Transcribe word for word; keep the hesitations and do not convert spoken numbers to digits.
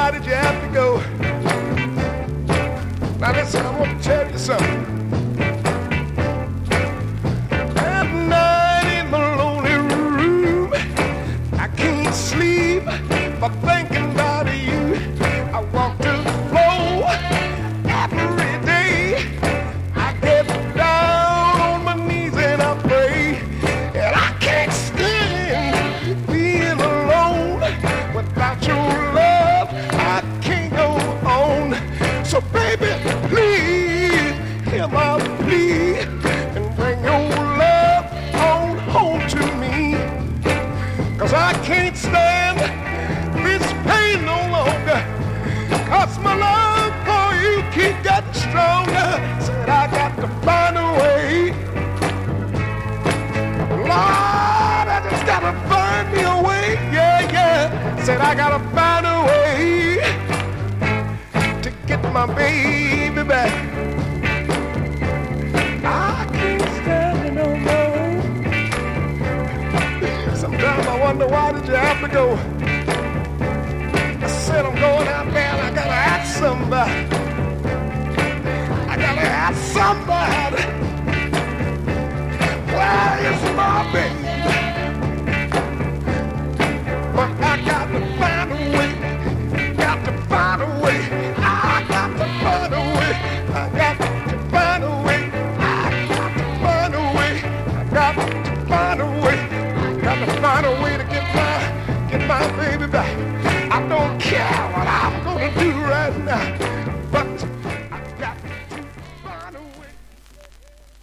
why did you have to go? Now listen, I want to tell you something. At night in my lonely room, I can't sleep for thinking about you. I walk to the floor every day. I get down on my knees and I pray. And I can't stand being alone without your love. I can't go on. So baby, please hear my plea and bring your love on home to me. Cause I can't stand this pain no longer. Cause my love for you keep getting stronger. Said I got to find a way. Lord, I just gotta find me a way. Yeah, yeah. Said I gotta find a way to get my baby back. I can't stand it no more. Sometimes I wonder why did you have to go. I said I'm going out there and I gotta ask somebody. I gotta ask somebody. Where is my baby? But I got to find a way. Got to find a way. I got to find a way. I got to find a way. I got to find a way. I got to find a way. I got to find a way to get my, get my baby back.